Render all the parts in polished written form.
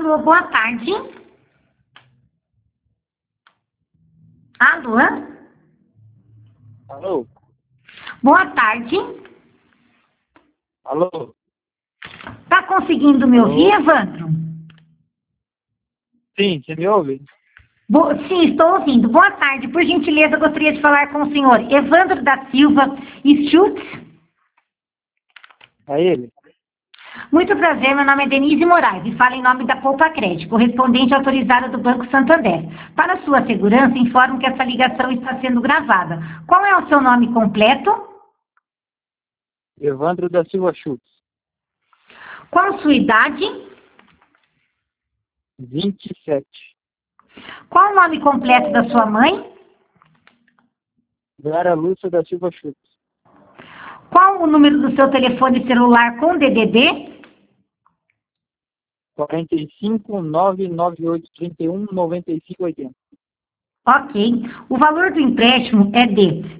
Alô, boa tarde. Alô? Alô? Boa tarde. Alô? Tá conseguindo me ouvir, Alô? Evandro? Sim, você me ouve? Sim, estou ouvindo. Boa tarde. Por gentileza, gostaria de falar com o senhor Evandro da Silva Schultz. É ele? Muito prazer, meu nome é Denise Moraes e falo em nome da Poupa Crédito, correspondente autorizada do Banco Santander. Para sua segurança, informo que essa ligação está sendo gravada. Qual é o seu nome completo? Evandro da Silva Schultz. Qual a sua idade? 27. Qual o nome completo da sua mãe? Vera Lúcia da Silva Schultz. Qual o número do seu telefone celular com DDD? 45 998 31 95 80. Ok. O valor do empréstimo é de R$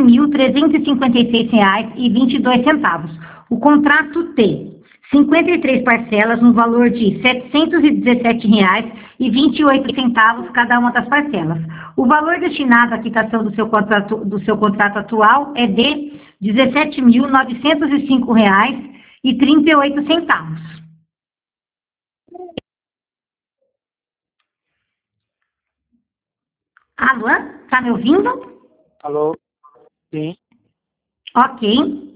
20.356,22. O contrato tem 53 parcelas no valor de R$ 717,28 cada uma das parcelas. O valor destinado à quitação do seu contrato atual é de R$ 17.905,38. Alô? Tá me ouvindo? Alô? Sim. Ok.